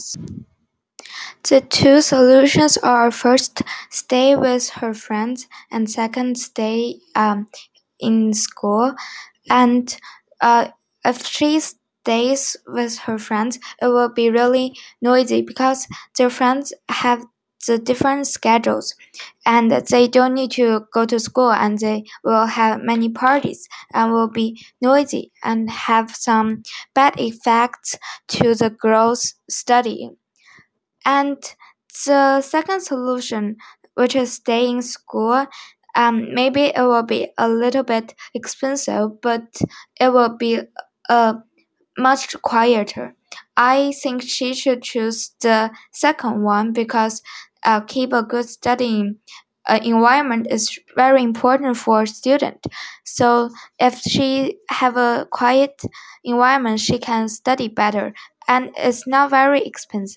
The two solutions are first, stay with her friends, and second, stay in school. And if she stays with her friends, it will be really noisy because their friends have the different schedules and they don't need to go to school and they will have many parties and will be noisy and have some bad effects to the girls studying. And the second solution, which is stay in school, maybe it will be a little bit expensive, but it will be much quieter. I think she should choose the second one because keep a good studying environment is very important for a student. So if she have a quiet environment, she can study better, and it's not very expensive.